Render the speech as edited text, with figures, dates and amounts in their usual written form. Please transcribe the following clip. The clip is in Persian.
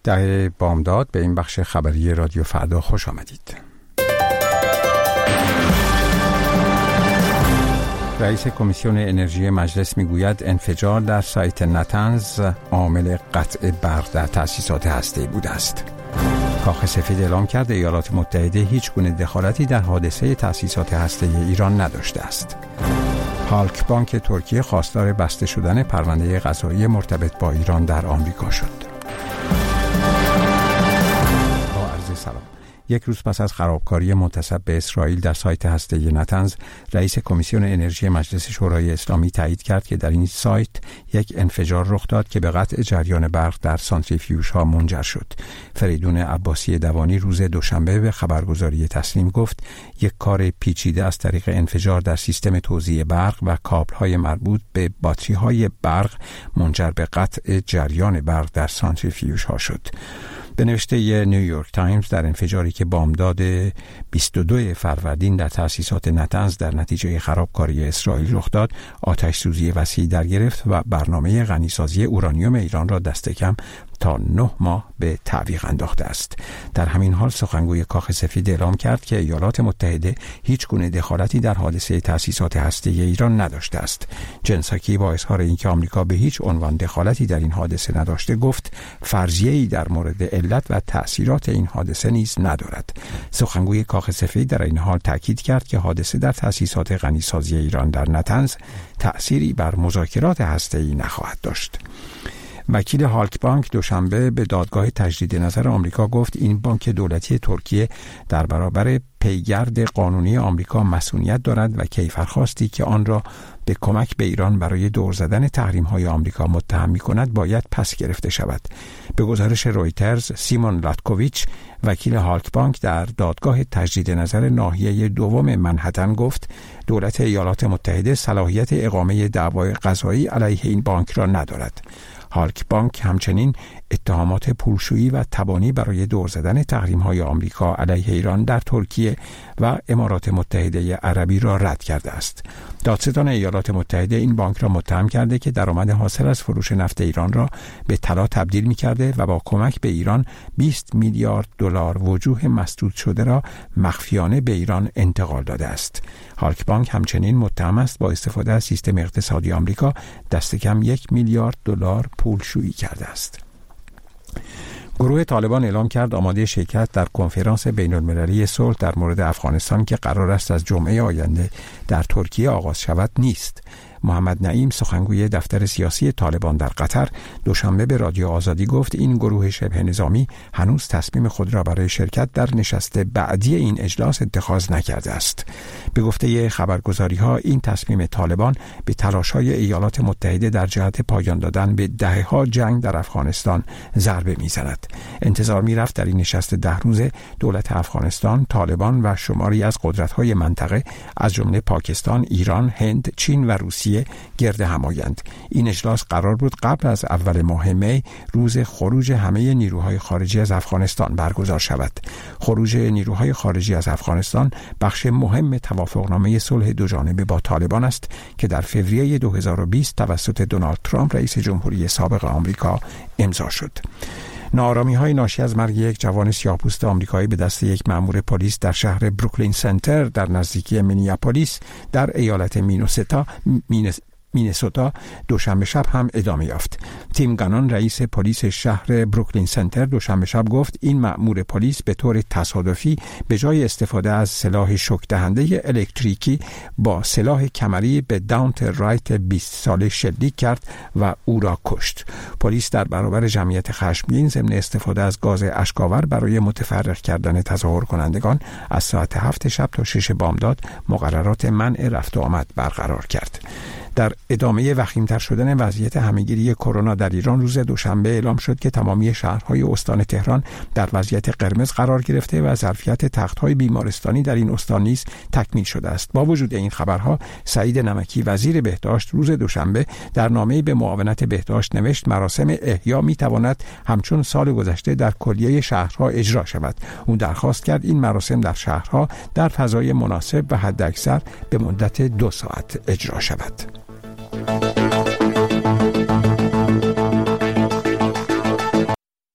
در بامداد به این بخش خبری رادیو فردا خوش آمدید. رئیس کمیسیون انرژی مجلس میگوید انفجار در سایت نتنز عامل قطع برق در تأسیسات هسته‌ای بوده است. کاخ سفید اعلام کرده ایالات متحده هیچ گونه دخالتی در حادثه تأسیسات هسته‌ای ایران نداشته است. هالک بانک ترکیه خواستار بسته شدن پرونده قضایی مرتبط با ایران در آمریکا شد. با عرض سلام. یک روز پس از خرابکاری منتسب به اسرائیل در سایت هسته‌ای نتنز، رئیس کمیسیون انرژی مجلس شورای اسلامی تایید کرد که در این سایت یک انفجار رخ داد که به قطع جریان برق در سانتریفیوژها منجر شد. فریدون عباسی دوانی روز دوشنبه به خبرگزاری تسنیم گفت یک کار پیچیده از طریق انفجار در سیستم توزیع برق و کابل‌های مربوط به باتری‌های برق منجر به قطع جریان برق در سانتریفیوژها شد. به نوشته نیویورک تایمز، در انفجاری که بامداد 22 فروردین در تأسیسات نتنز در نتیجه خرابکاری اسرائیل رخ داد، آتش سوزی وسیعی در گرفت و برنامه غنیسازی اورانیوم ایران را دست کم تا 9 ماه به تعویق انداخته است. در همین حال سخنگوی کاخ سفید اعلام کرد که ایالات متحده هیچ گونه دخالتی در حادثه تأسیسات هسته‌ای ایران نداشته است. جن ساکی با اظهار اینکه آمریکا به هیچ عنوان دخالتی در این حادثه نداشته گفت فرضیه‌ای در مورد علت و تأثیرات این حادثه نیز ندارد. سخنگوی کاخ سفید در این حال تاکید کرد که حادثه در تأسیسات غنیسازی ایران در نتنز تأثیری بر مذاکرات هسته‌ای نخواهد داشت. وکیل هالک بانک دوشنبه به دادگاه تجدید نظر آمریکا گفت این بانک دولتی ترکیه در برابر پیگرد قانونی آمریکا مسئولیت دارد و کیفرخواستی که آن را به کمک به ایران برای دور زدن تحریم‌های آمریکا متهم می‌کند باید پس گرفته شود. به گزارش رویترز، سیمون لاتکوویچ وکیل هالک بانک در دادگاه تجدید نظر ناحیه دوم منهتن گفت دولت ایالات متحده صلاحیت اقامه دعوای قضایی علیه این بانک را ندارد. هالک بانک همچنین اتهامات پولشویی و تبانی برای دور زدن تحریم‌های آمریکا علیه ایران در ترکیه و امارات متحده عربی را رد کرده است. دادستان ایالات متحده این بانک را متهم کرده که درآمد حاصل از فروش نفت ایران را به طلا تبدیل می‌کرده و با کمک به ایران 20 میلیارد دلار وجوه مسدود شده را مخفیانه به ایران انتقال داده است. هالک بانک همچنین متهم است با استفاده از سیستم اقتصادی آمریکا دست کم 1 میلیارد دلار پولشویی کرده است. گروه طالبان اعلام کرد آماده شرکت در کنفرانس بین‌المللی صلح در مورد افغانستان که قرار است از جمعه آینده در ترکیه آغاز شود نیست. محمد نعیم سخنگوی دفتر سیاسی طالبان در قطر دوشنبه به رادیو آزادی گفت این گروه شبه نظامی هنوز تصمیم خود را برای شرکت در نشست بعدی این اجلاس اتخاذ نکرده است. به گفته خبرگزاری‌ها این تصمیم طالبان به تلاش‌های ایالات متحده در جهت پایان دادن به دهه‌ها جنگ در افغانستان ضربه می‌زند. انتظار می‌رفت در این نشست 10 روزه دولت افغانستان، طالبان و شماری از قدرت‌های منطقه از جمله پاکستان، ایران، هند، چین و روسیه گرد هم آیند. این اجلاس قرار بود قبل از اول ماه می روز خروج همه نیروهای خارجی از افغانستان برگزار شود. خروج نیروهای خارجی از افغانستان بخش مهم توافقنامه صلح دوجانبه با طالبان است که در فوریه 2020 توسط دونالد ترامپ رئیس جمهوری سابق آمریکا امضا شد. ناآرامی‌های ناشی از مرگ یک جوان سیاه‌پوست آمریکایی به دست یک مأمور پلیس در شهر بروکلین سنتر در نزدیکی مینیاپولیس در ایالت مینسوتا دوشنبه شب هم ادامه یافت. تیم گانان رئیس پلیس شهر بروکلین سنتر دوشنبه شب گفت این مأمور پلیس به طور تصادفی به جای استفاده از سلاح شوک دهنده الکتریکی با سلاح کمری به داونت رایت 20 ساله شلیک کرد و او را کشت. پلیس در برابر جمعیت خشمگین ضمن استفاده از گاز اشک‌آور برای متفرق کردن تظاهر کنندگان از ساعت 7 شب تا 6 بامداد مقررات منع رفت و آمد برقرار کرد. در ادامه وخیم‌تر شدن وضعیت همه‌گیری کرونا در ایران روز دوشنبه اعلام شد که تمامی شهرهای استان تهران در وضعیت قرمز قرار گرفته و ظرفیت تخت‌های بیمارستانی در این استان نیز تکمیل شده است. با وجود این خبرها، سعید نمکی وزیر بهداشت روز دوشنبه در نامه‌ای به معاونت بهداشت نوشت مراسم احیا می‌تواند همچون سال گذشته در کلیه شهرها اجرا شود. او درخواست کرد این مراسم در شهرها در فضای مناسب و حداکثر به مدت 2 ساعت اجرا شود.